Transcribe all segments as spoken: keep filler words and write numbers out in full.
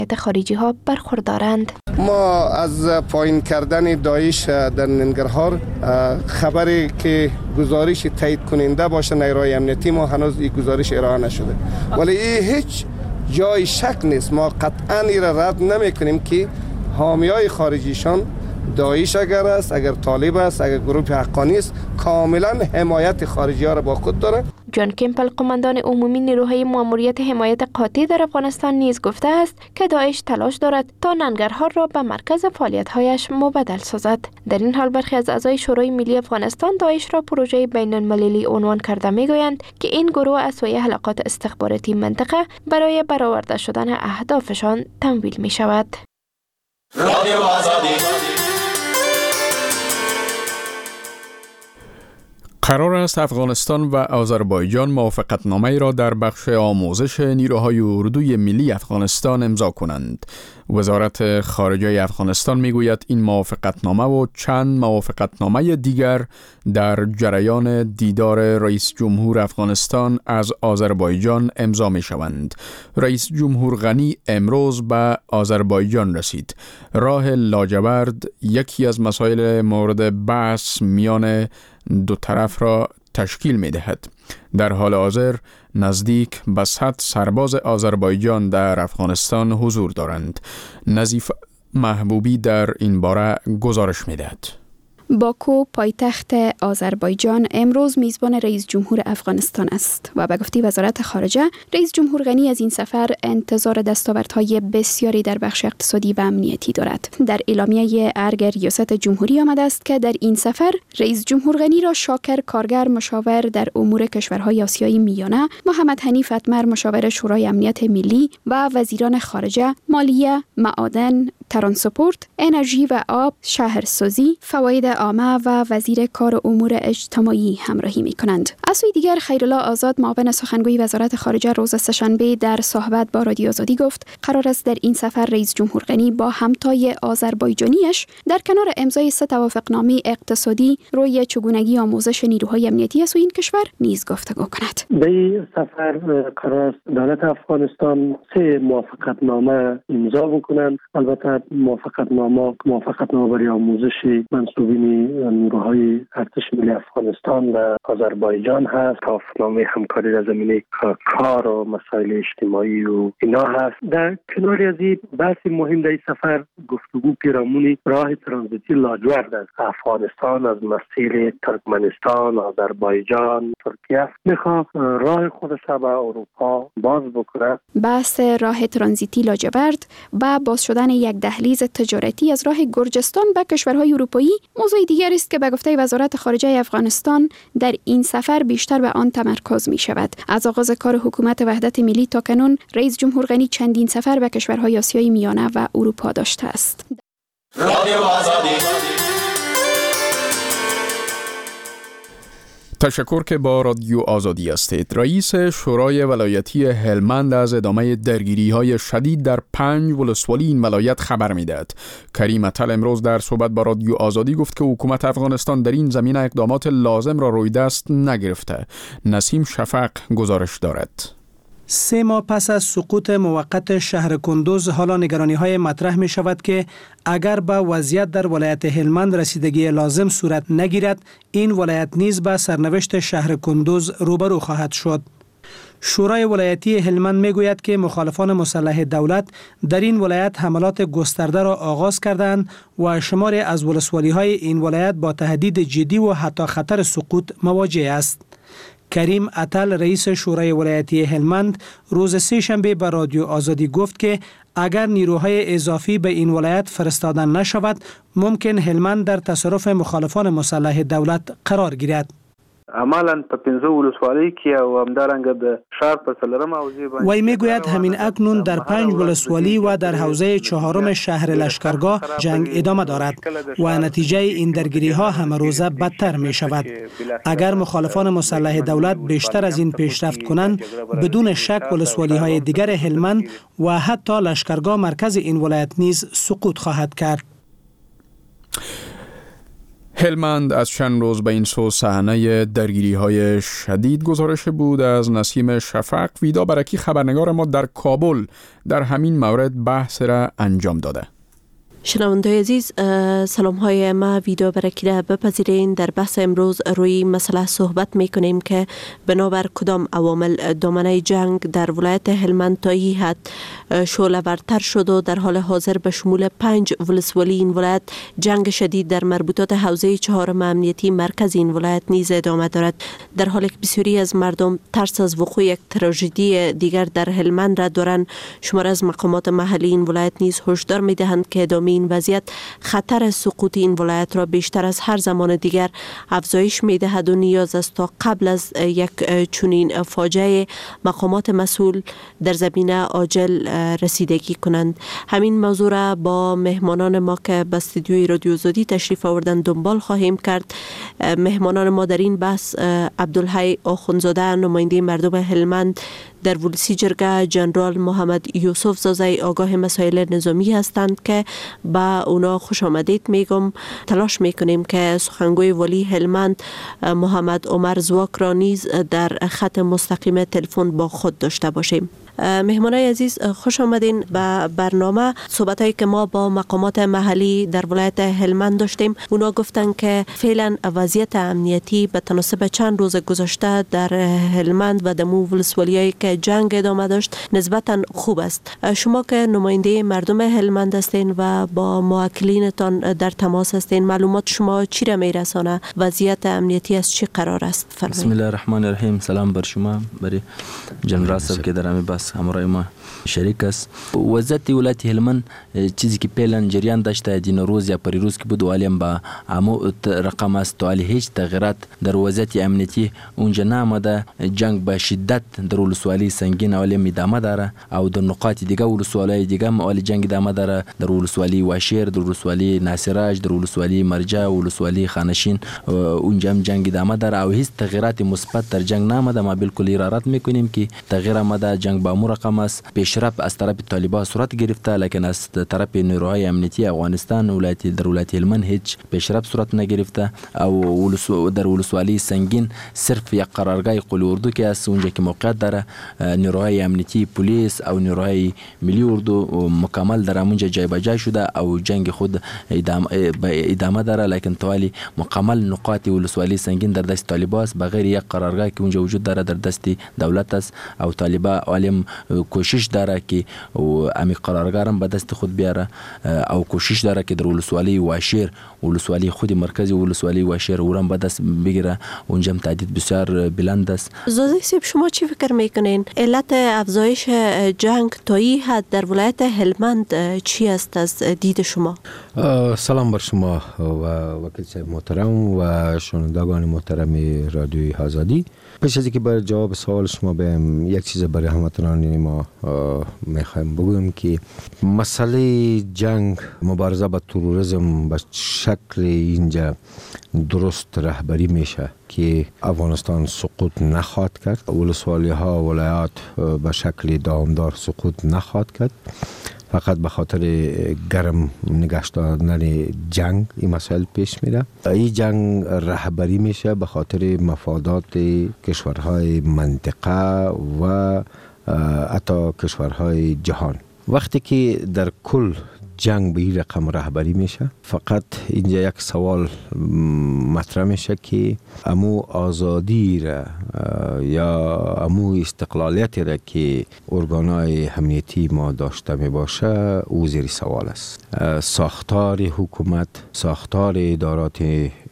خارجی ها برخوردارند. ما از پایین کردن داعش در ننگرهار خبری که گزارش تایید کننده باشه نیروهای امنیتی ما هنوز این گزارش ارائه نشده، ولی این هیچ جای شک نیست. ما قطعا این را رد نمی کنیم که حامیای خارجیشان داعش اگر است، اگر طالب است، اگر گروه حقانی است، کاملا حمایت خارجی ها را با خود داره. جان کمپل قماندان عمومی نیروهای ماموریت حمایت قاطع در افغانستان نیز گفته است که داعش تلاش دارد تا ننگرهار را به مرکز فعالیت‌هایش مبدل سازد. در این حال برخی از اعضای شورای ملی افغانستان داعش را پروژه بین‌المللی عنوان کرده می‌گویند که این گروه از سوی حلقات استخباراتی منطقه برای برآورده شدن اهدافشان تمویل می‌شود. قرار است افغانستان و آذربایجان موافقتنامه‌ای را در بخش آموزش نیروهای اردوی ملی افغانستان امضا کنند. وزارت خارجه افغانستان میگوید این موافقتنامه و چند موافقتنامه دیگر در جریان دیدار رئیس جمهور افغانستان از آذربایجان امضا می شوند. رئیس جمهور غنی امروز به آذربایجان رسید. راه لاجورد یکی از مسائل مورد بحث میان دو طرف را تشکیل می دهد. در حال حاضر نزدیک به صد سرباز آذربایجان در افغانستان حضور دارند. نظیف محبوبی در این باره گزارش می دهد. باکو پایتخت آذربایجان امروز میزبان رئیس جمهور افغانستان است و به گفته وزارت خارجه رئیس جمهور غنی از این سفر انتظار دستاوردهای بسیاری در بخش اقتصادی و امنیتی دارد. در اعلامیه ارگ ریاست جمهوری آمده است که در این سفر رئیس جمهور غنی را شاکر کارگر مشاور در امور کشورهای آسیای میانه، محمد حنیف اتمر مشاور شورای امنیت ملی و وزیران خارجه، مالیه، معادن، ترانسپورت، انرژی و آب، شهرسازی، فواید عامه و وزیر کار امور اجتماعی همراهی می کنند. از سوی دیگر خیرالله آزاد معاون سخنگوی وزارت خارجه روز سه‌شنبه در صحبت با رادیو آزادی گفت قرار است در این سفر رئیس جمهور غنی با همتای آذربایجانیش در کنار امضای سه توافقنامه اقتصادی روی چگونگی آموزش نیروهای امنیتی از این کشور نیز گفتگو کند. در این سفر قرار است دولت افغانستان سه موافقتنامه امضا بکنند. البته موافقتنامه موافقتنامه برای آموزش منصوبین نیروهای ارتش ملی افغانستان و آذربایجان هست. توافقنامه همکاری در زمینه کار و مسائل اجتماعی و اینا هست. در کنار از این بحث مهم در این سفر گفتگو پیرامون راه ترانزیتی لاجورد از افغانستان از مسیر ترکمنستان، آذربایجان، ترکیه میخواد راه خودش به اروپا باز بکنه. بحث راه ترانزیتی لاجورد با باز شدن یک دهلیز تجارتی از راه گرجستان به کشورهای اروپایی موضوع دیگر است که به گفته وزارت خارجه افغانستان در این سفر بیشتر به آن تمرکز می شود. از آغاز کار حکومت وحدت ملی تا کنون رئیس جمهور غنی چندین سفر به کشورهای آسیای میانه و اروپا داشته است. تشکر که با رادیو آزادی هستید. رئیس شورای ولایتی هلمند از ادامه درگیری‌های شدید در پنج ولسوالی این ولایت خبر می‌دهد. کریم اتل امروز در صحبت با رادیو آزادی گفت که حکومت افغانستان در این زمینه اقدامات لازم را روی دست نگرفته. نسیم شفق گزارش دارد. سه ماه پس از سقوط موقت شهر کندوز حالا نگرانی‌های مطرح می شود که اگر به وضعیت در ولایت هلمند رسیدگی لازم صورت نگیرد این ولایت نیز به سرنوشت شهر کندوز روبرو خواهد شد. شورای ولایتی هلمند می گوید که مخالفان مسلح دولت در این ولایت حملات گسترده را آغاز کردند و شماری از ولسوالی‌های این ولایت با تهدید جدی و حتی خطر سقوط مواجه است. کریم اتل رئیس شورای ولایتی هلمند روز سه شنبه به رادیو آزادی گفت که اگر نیروهای اضافی به این ولایت فرستاده نشود ممکن هلمند در تصرف مخالفان مسلح دولت قرار گیرد. عملاً په پنځه ولسوالۍ کې او همدارنګه د ښار په څلورم حوزې باندې وی میگوید همین اکنون در پنج ولسوالی و در حوزه چهارم شهر لشکرگاه جنگ ادامه دارد و نتیجه این درگیری ها همه روزه بدتر می شود. اگر مخالفان مسلح دولت بیشتر از این پیشرفت کنند بدون شک ولسوالی های دیگر هلمند و حتی لشکرگاه مرکز این ولایت نیز سقوط خواهد کرد. هلمند از چند روز به این سو صحنه درگیری های شدید گزارش بود. از نسیم شفق ویدا برکی خبرنگار ما در کابل در همین مورد بحث را انجام داده. شنونده‌های عزیز، سلام های ما ویدا برکی را بپذیرین. در بحث امروز روی مسئله صحبت میکنیم که بنابر کدام عوامل دامنه جنگ در ولایت هلمند تا این حد شعله‌ورتر شد و در حال حاضر به شمول پنج ولسوالی این ولایت جنگ شدید در مربوطات حوزه چهارم امنیتی مرکز این ولایت نیز ادامه دارد، در حالی که بسیاری از مردم ترس از وقوع یک تراژدی دیگر در هلمند را دارند. شمار از مقامات محلی این ولایت نیز هشدار می‌دهند که ادامه این وضعیت خطر سقوط این ولایت را بیشتر از هر زمان دیگر افزایش می‌دهد و نیاز است تا قبل از یک چنین فاجعه مقامات مسئول در زمینه عاجل رسیدگی کنند. همین موضوع را با مهمانان ما که به استودیوی رادیو آزادی تشریف آوردن دنبال خواهیم کرد. مهمانان ما در این بحث عبدالحی آخوندزاده نماینده مردم هلمند در ولسی جرگه، جنرال محمد یوسف زازای آگاه مسائل نظامی هستند که با اونا خوش آمدید میگم. تلاش میکنیم که سخنگوی ولی هلمند محمد عمر زواک را نیز در خط مستقیم تلفن با خود داشته باشیم. مهمانای عزیز، خوش آمدین به برنامه. صحبتایی که ما با مقامات محلی در ولایت هلمند داشتیم، اونا گفتن که فعلا وضعیت امنیتی به تناسب چند روز گذشته در هلمند و دمو ولسوالیایی که جنگ ادامه داشت نسبتا خوب است. شما که نماینده مردم هلمند هستین و با موکلینتان در تماس هستین، معلومات شما چی را میرسانه؟ وضعیت امنیتی از چی قرار است؟ فرمایید. بسم الله الرحمن الرحیم. سلام بر شما، برای جنرال صاحب که در همین بحث همراه ما شریک است. وضعیت ولایت هلمند چیزی که پیلن جریان داشته دین روز یا پریروز که بود والیم با امو رقم است، ولی هیچ تغییرات در وضعیت امنیتی اونجا نامده. جنگ به شدت در ولسوالی سنگین والیم ادامه داره او در نقاط دیگه ولسوالی دیگه مال جنگ ادامه داره. در ولسوالی واشیر، در ولسوالی ناصراج، در ولسوالی مرجع، ولسوالی خانشین اونجا هم جنگ ادامه داره او هیچ تغییرات مثبت در جنگ نامده. ما بالکل ارادت میکنیم که تغییر آمده. جنگ با امور رقم است. پیشرفت از طرف طالبان صورت گرفته، لکن از طرف نیروهای امنیتی افغانستان ولایت در ولایت هلمند هیچ پیشرفت صورت نگرفته. او در ولسوالی سنگین صرف یک قرارگاه قلی اردو که است اونجا که موقعیت داره. نیروهای امنیتی، پلیس او نیروهای ملی اردو مکمل در اونجا جای به جای شده او جنگ خود ادامه ادامه داره، لکن توالی مکمل نقاط ولسوالی سنگین در دست طالبان است بغیر یک قرارگاه که اونجا وجود داره در دست دولت است. او طالبان عالم کوشش داره که امی قرارگاه به دست خود بیاره او کوشش داره که در ولسوالی واشیر، ولسوالی خود مرکزی ولسوالی واشیر اورم به دست بگیره. اونجا تعداد بسیار بلند است. زازی صاحب، شما چی فکر میکنین علت افزایش جنگ تا این حد در ولایت هلمند چی است از دید شما؟ سلام بر شما و وکیل صاحب محترم و شنوندگان محترم رادیوی آزادی. پیش از اینکه برای جواب سوال شما بهم یک چیز برای هموطنان ما میخوایم بگویم که مسئله جنگ، مبارزه با تروریسم به شکل اینجا درست رهبری میشه که افغانستان سقوط نخواهد کرد. ولسوالی ها ولایات به شکل دامدار سقوط نخواهد کرد. فقط به خاطر گرم نگاشت داشتن جنگ این مسائل پیش میره. این جنگ رهبری میشه به خاطر مفادات کشورهای منطقه و حتی کشورهای جهان. وقتی که در کل جنگ به این رقم رهبری میشه، فقط اینجا یک سوال مطرح میشه که امو آزادی را یا امو استقلالیت را که ارگانهای امنیتی ما داشته می باشه او زیر سوال است. ساختار حکومت، ساختار ادارات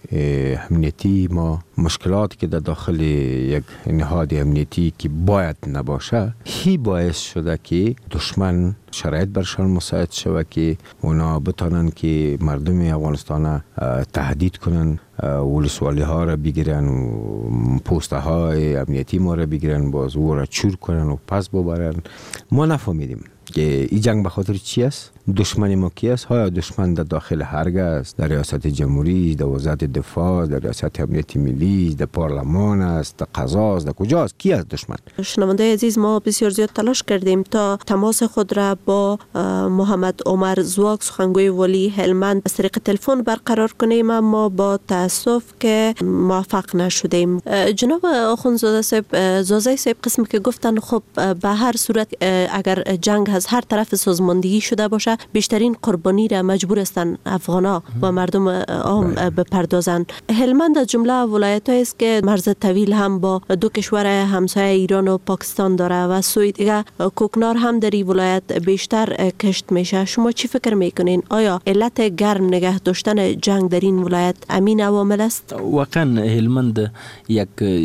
امنیتی ما، مشکلاتی که در داخل یک نهاد امنیتی که باید نباشه، هی باعث شده که دشمن شرایط برشان مساعد شود که اونا بتانن که مردم افغانستان تهدید کنن، ولسوالی ها را بگیرن و پوسته های امنیتی ما را بگیرن، باز او را چور کنن و پس ببرن. ما نفهمیدیم که این جنگ به خاطر چی است؟ دشمن ما کی است؟ های دشمن در داخل هرگه است، در ریاست جمهوری، در وزارت دفاع، در ریاست امنیت ملی، در پارلمان است، در قضا است، در کجاست؟ کی است دشمن؟ شنونده عزیز، ما بسیار زیاد تلاش کردیم تا تماس خود را با محمد عمر زواک سخنگوی ولی هلمند از طریق تلفن برقرار کنیم، اما با تاسف که موفق نشدیم. جناب آخوندزاده صاحب، زازای صاحب قسم که گفتن خب به هر صورت اگر جنگ از هر طرف سازماندهی شده باشه بیشترین قربانی را مجبور هستند افغانا و مردم عام بپردازند. هلمند از جمله ولایت‌هایی است که مرز طویل هم با دو کشور همسایه ایران و پاکستان داره و سوی دیگه کوکنار هم در این ولایت بیشتر کشت میشه. شما چی فکر میکنین؟ آیا علت گرم نگه داشتن جنگ در این ولایت امین عوامل است؟ واقعا هلمند یک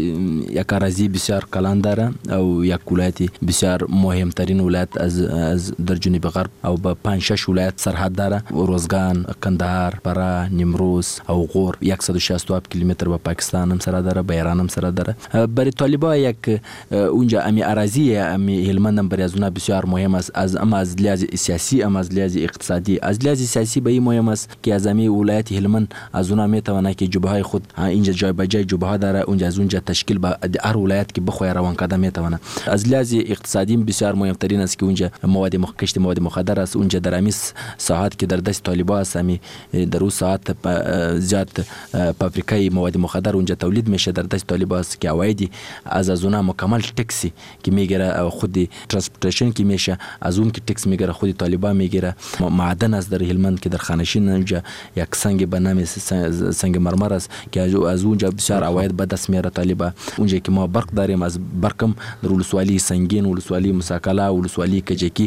یک اراضی بسیار کلان داره او یک ولایت بسیار مهمترین ولایت از از در جنوب غرب او با پنج شش ولایت سرحد داره. روزگان، کندهار، فرا، نیمروز او غور صد و شصت و هفت کیلومتر با پاکستان هم سره داره، با ایران هم سره داره. برای طالبا یک اونجا امی اراضی امی هلمند هم برای از اونها بسیار مهم است، از اما از لحاظ سیاسی اما از لحاظ اقتصادی. از لحاظ سیاسی به این مهم است که از امی ولایت هلمند از اونها میتونه که جبهه خود اینجا جای به جای جبهه داره، اونجا از اونجا تشکیل به هر ولایت که بخواد روان کده میتونه. از لحاظ اقتصادی بسیار مهمترین است که اونجا مواد مخکشت مواد مخدر است. اونجا در امی ساحات که در دست طالبان است، امی در اون ساحات زیاد پاپریکای مواد مخدر اونجا تولید میشه در دست طالبان است که عوایدی از از اونها مکمل تکسی که میگیره، خودی ترانسپورتیشن که میشه از اون که تکس میگیره خودی طالبان میگیره. معدن از در هلمند که در خانشین اونجا یک سنگ به نام سنگ مرمر است که از اونجا بسیار عواید به دست میاره طالبان. اونجا که ما برق داریم، از برقم در ولسوالی سنگین، ولسوالی مساکلا، ولسوالی کجکی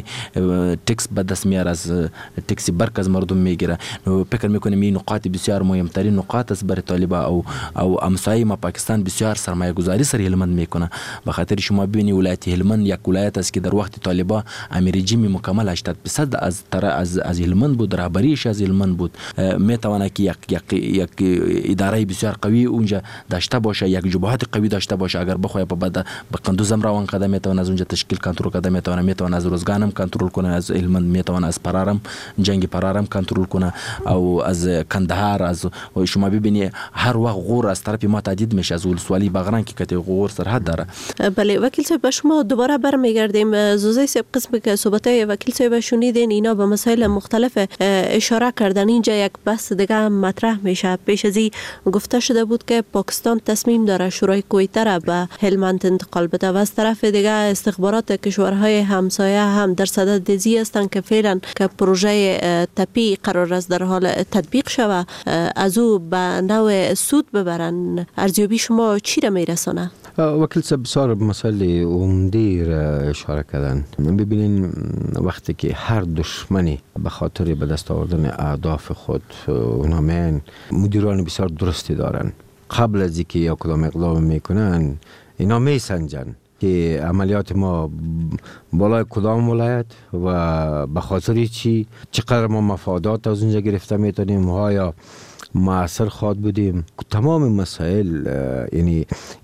تکس به دست میاره، از تکسی برق از مردم میگیره. نو فکر میکنیم این نقاط بسیار مهمترین نقاط است برای طالبان او او همسایه ما پاکستان بسیار سرمایه گذاری سر هلمند میکنه. به خاطر شما ببینید ولایت هلمند یک ولایت است که در وقت طالبان امیر رژیم مکمل هشتاد درصد از از از هلمند بود، رهبریش از هلمند بود. میتونه که یک یک یک اداره بسیار قوی اونجا داشته باشه، یک جبهات قوی داشته باشه. اگر بخواد به بعد به قندوز هم روان قدم میتونه از اونجا تشکیل کنترل کنه، میتونه میتونه از روزگان هم کنترل کنه، از هلمند میتونه از پرارم جنگ پرارم کنترل کنه او از کندهار. از شما ببینید هر وقت غور از طرف ما تهدید میشه، از ولسوالی بغران که کته غور سرحد داره. بله وکیل صاحب، به شما دوباره برمیگردیم. زوزای صاحب قسم که صحبت وکیل صاحب شنیدین اینا به مسائل مختلف اشاره کردن. اینجا یک بحث دیگه هم مطرح میشه. پیش از این گفته شده بود که پاکستان تصمیم داره شورای کویته را به هلمند انتقال بده و از طرف دیگه استخبارات کشورهای همسایه هم در صدد دزی هستند که فعلا که پروژه تپی قرار است در حال تطبیق شوه از او به نوع سود ببرن. ارزیابی شما چی را میرسانه؟ وکیل صاحب بسیار مسئله عمده را اشاره کردن. ببینین وقتی که هر دشمنی به خاطر به دست آوردن اهداف خود اونها مدیران بسیار درستی دارن، قبل از اینکه یا کدام اقدام میکنن اینا میسنجن که عملیات ما بالای کدام ولایت و به خاطر چی، چقدر ما مفادات از اونجا گرفته میتونیم، آیا مؤثر خواد بودیم. تمام مسائل یعنی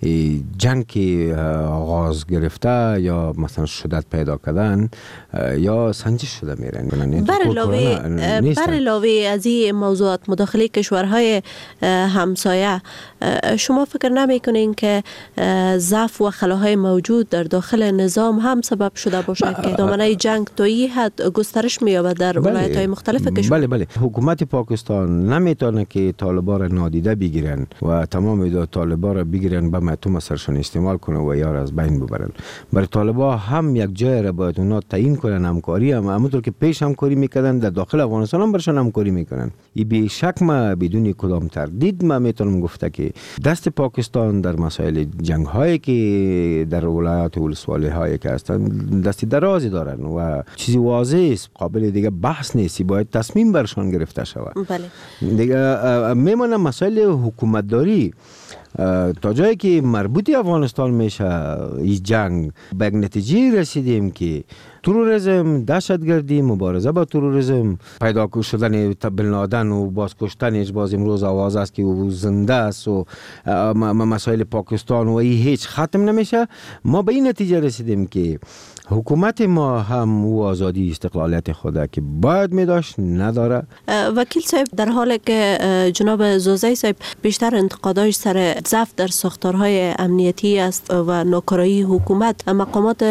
جنگ که آغاز گرفته یا مثلا شدت پیدا کردن یا سنجش شده میرن. بر علاوه بر علاوه از این موضوعات مداخله کشورهای همسایه، شما فکر نمیکنین که ضعف و خلاهای موجود در داخل نظام هم سبب شده باشه که دامنه جنگ تا این حد گسترش می‌یابد در ولایت‌های مختلف کشور؟ بله بله، حکومت پاکستان نمیتونه که طالبان را نادیده بگیرن و تمام دو طالبان را بگیرن به متوم سرشان استعمال کنه و یار از بین ببرن. برای طالبان هم یک جای را باید اونا تعیین کنن، همکاری هم همونطور که پیش همکاری میکردن در داخل افغانستان هم برشان همکاری میکنن. این بی شک ما بدون کدام تردید ما میتونم گفته که دست پاکستان در مسائل جنگ هایی که در ولایات ولسوالی هایی که هستن دستی درازی دارن و چیزی واضح است، قابل دیگه بحث نیست، باید تصمیم برشان گرفته شود. بله دیگه میمونه مسائل حکومت داری تا جایی که مربوط افغانستان میشه. این جنگ به یک نتیجه رسیدیم که تروریسم، دهشتگردی، مبارزه با تروریسم، پیدا شدن بن لادن و باز کشتنش باز امروز آواز است که او زنده است و مسائل پاکستان و این هیچ ختم نمیشه. ما به این نتیجه رسیدیم که حکومت ما هم او آزادی استقلالیت خود که باید می داشت نداره. وکیل صاحب، در حالی که جناب زوزی صاحب بیشتر انتقاداش سر ضعف در ساختارهای امنیتی است و ناکارایی حکومت، مقامات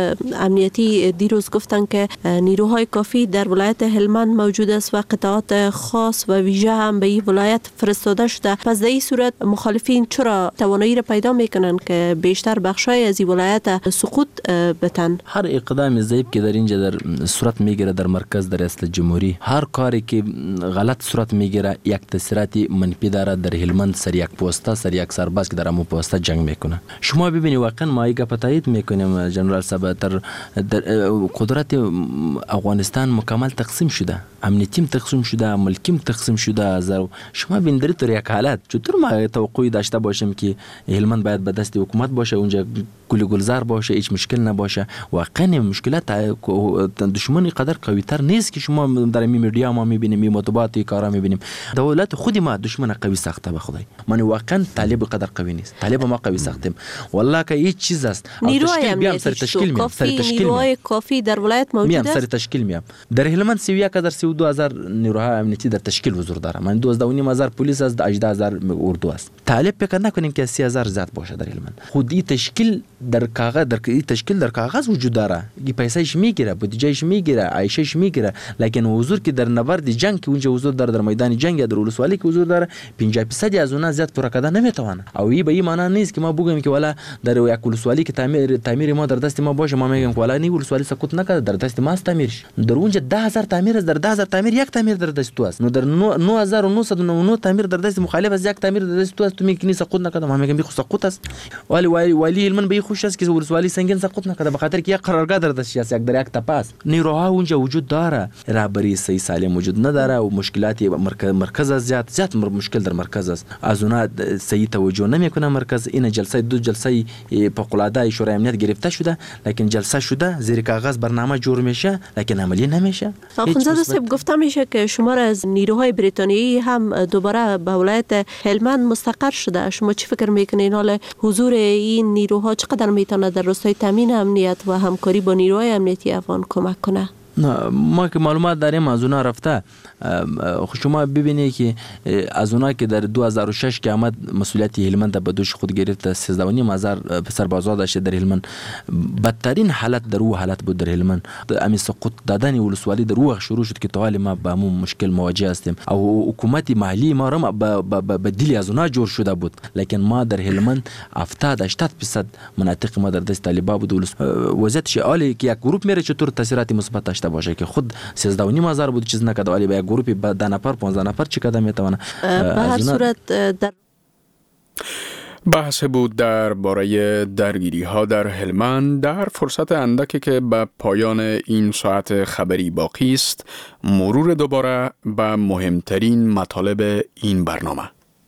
امنیتی دیروز گفتن که نیروهای کافی در ولایت هلمند موجود است و قطعات خاص و ویژه هم به این ولایت فرستاده شده. پس در این صورت مخالفین چرا توانایی را پیدا میکنن که بیشتر بخشای از این ولایت سقوط بتن؟ هر اقدام ضعیف که در اینجا در صورت میگیره در مرکز در ریاست جمهوری، هر کاری که غلط صورت میگیره یک تاثیرات منفی داره. در هلمند سر یک پوسته سر یک سرباز که در امو پوسته جنگ میکنه. شما ببینید واقعا ما ایگه تایید میکنیم جنرال صاحب، در قدرت افغانستان مکمل تقسیم شده، امنیتیم تقسیم شده، ملکیم تقسیم شده. از شما ببینید در یک حالت چطور ما توقعی داشته باشیم که هلمند باید به دست حکومت باشه، اونجا گل گلزار باشه، هیچ مشکل نباشه. واقعا مشکلات دشمنی قدر قوی تر نیست که شما در میدیا ما میبینیم، می مطبوعات کارا میبینیم. دولت خودی ما دشمن قوی ساخته به خدای. من واقعا طالب قدر قوی نیست، طالب ما قوی ساختیم والله که هیچ چیز است. نیروهای بیام سر تشکیل میام، سر تشکیل نیروهای کافی در ولایت موجود است. میام سر تشکیل میام. در هلمند سی و یک هزار سی و دو هزار نیروهای امنیتی در تشکیل حضور داره. من دوازده و نیم هزار پلیس است، هجده هزار اردو است. طالب فکر نکنیم که سی هزار زیاد باشه در هلمند. خودی تشکیل در کاغذ در تشکیل در کاغذ وجود داره. کی پیسهش میگیره، بودجهش میگیره، عایشش میگیره، لیکن حضور که در نبرد جنگ که اونجا حضور داره، در میدان جنگ یا در ولسوالی که حضور داره، پنجاه درصد از اونها زیاد پورا کردن نمیتونه. او این به این معنی نیست که ما بگیم که والا در یک ولسوالی که تعمیر تعمیر ما در دست ما باشه، ما میگیم والا نی ولسوالی سقوط نکرده، در دست ما است تعمیرش. در اونجا ده هزار تعمیر است، در ده هزار تعمیر یک تعمیر در دست تو است. نو در نه هزار و نهصد و نود و نه تعمیر در دست مخالف از یک تعمیر در دست تو است. تو میگی سقوط نکرده، ما میگیم بی سقوط است. ولی ولی هلمند به خوش است که ولسوالی سنگین سقوط نکرده، به خاطر که یک قرارگاه در دست است، یک در یک تپاس. نیروها اونجا وجود داره، رهبری صحیح سالم وجود نداره و مشکلات مرکز مرکز زیاد زیاد مشکل در مرکز است. از اونها صحیح توجه نمیکنه مرکز. این جلسه دو جلسه فوق العاده شورای امنیت گرفته شده، لیکن جلسه شده زیر کاغذ برنامه جور میشه، لیکن عملی نمیشه. آخوندزاده صاحب، گفته میشه که شمار از نیروهای بریتانیایی هم دوباره به ولایت هلمند مستقر شده. شما چی فکر میکنین حال حضور این نیروها چقدر میتونه در راستای تامین امنیت و همکاری با نیروهای امنیتی افغان کمک کنه؟ ما که معلومات داریم از اونها رفته. شما ببینید که از اونها که در دو هزار و شش که آمد مسئولیت هلمند به دوش خود گرفت، سیزده و نیم هزار سربازا داشته در هلمند. بدترین حالت در او حالت بود در هلمند. امی سقوط دادن ولسوالی در او شروع شد که طوال ما با همون مشکل مواجه هستیم. او حکومت محلی ما هم به دل از اونها جور شده بود، لیکن ما در هلمند هفتاد هشتاد درصد مناطق ما در دست طالبان بود. وضعیت عالی که یک گروه میره چطور تاثیرات مثبت داشته باشه که خود سیزده و نیم هزار بود چیز نکرده، ولی به یک گروهی به ده نفر پانزده نفر چی کده میتونه. به هر صورت در بحث بود در باره درگیری ها در هلمند. در فرصت اندکی که به پایان این ساعت خبری باقی است، مرور دوباره به مهمترین مطالب این برنامه.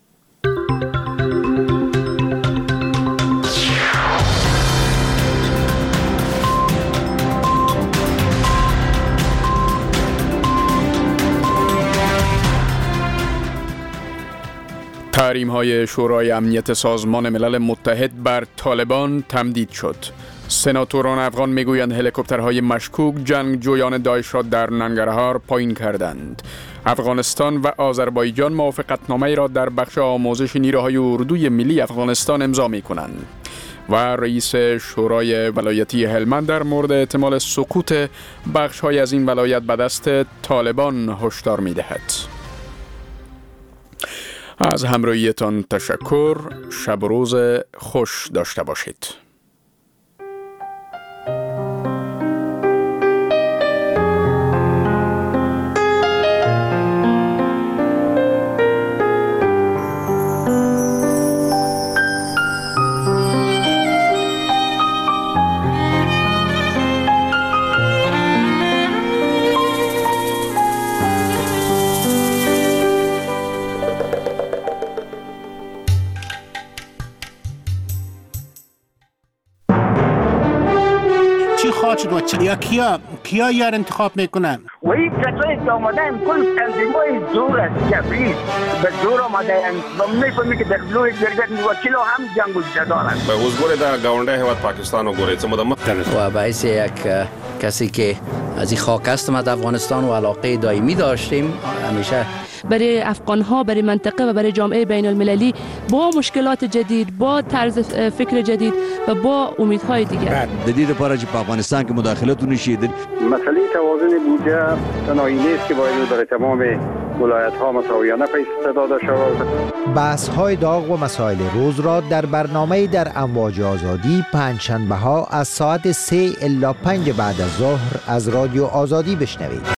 تحریم های شورای امنیت سازمان ملل متحد بر طالبان تمدید شد. سناتوران افغان میگویند هلیکوپترهای مشکوک جنگجویان داعش را در ننگرهار پایین کردند. افغانستان و آذربایجان موافقتنامه را در بخش آموزش نیروهای اردوی ملی افغانستان امضا میکنند. و رئیس شورای ولایتی هلمند در مورد احتمال سقوط بخش‌های از این ولایت به دست طالبان هشدار می‌دهد. از همراهیتان تشکر. شب و روز خوش داشته باشید. شد و چه یا کیا کیا یار انتخاب میکنن و این کسایی که آمدن کل تنظیمای زور است کفریست به زور آمده و میفهمی که در بلوی جرگت وکیل هم جنگ و جدال است به حضور در گاونده هواد پاکستان و گوره چه مدام و باعث یک کسی که از این خاک هستم از افغانستان و علاقه دائمی داشتیم همیشه برای افغان ها، برای منطقه و برای جامعه بین المللی با مشکلات جدید، با طرز فکر جدید و با امیدهای دیگر. دلیل برای که افغانستان که مداخلت نشید. مسئله توازن بودجه تنهایی نیست که باید برای تمام ولایت ها مساویانه پیش داده شود. بحث های داغ و مسائل روز را در برنامه در امواج آزادی پنجشنبه ها از ساعت سه الی پنج بعد از ظهر از رادیو آزادی بشنوید.